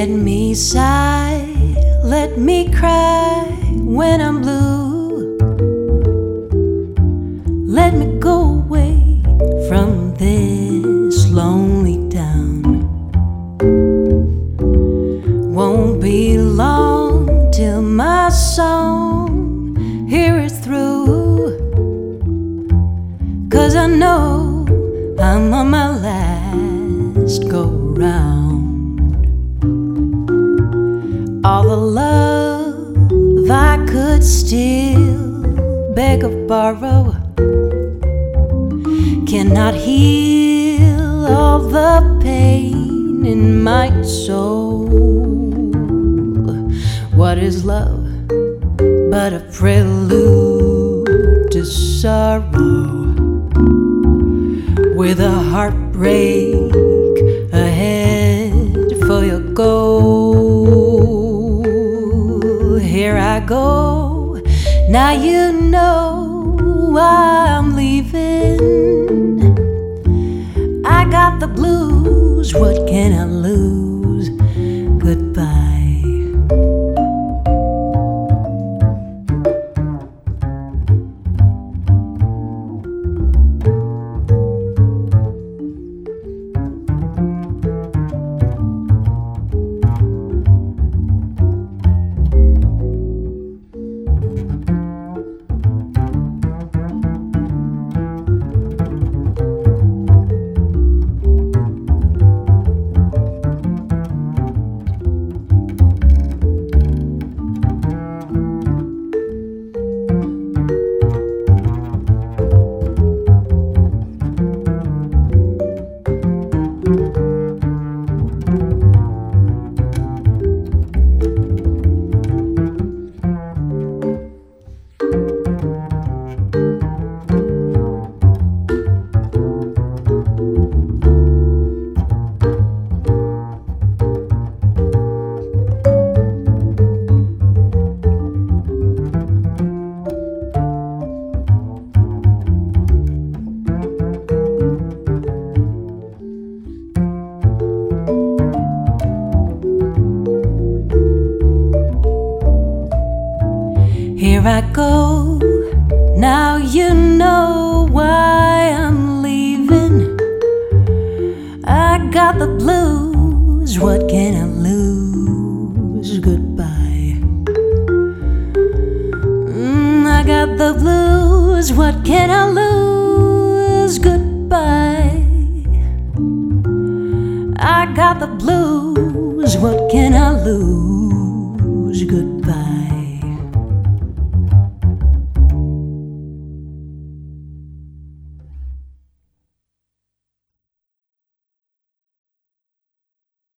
Let me sigh, let me cry when I'm blue. Let me go away from this lonely town. Won't be long till my song here is through, 'cause I know I'm on my last go-round. All the love I could still beg or borrow cannot heal all the pain in my soul. What is love but a prelude to sorrow, with a heartbreak ahead for your goal? Here I go, now you know why I'm leaving. I got the blues, what can I lose? Goodbye. Here I go, now you know why I'm leaving. I got the blues, what can I lose? Goodbye. I got the blues, what can I lose? Goodbye. I got the blues, what can I lose?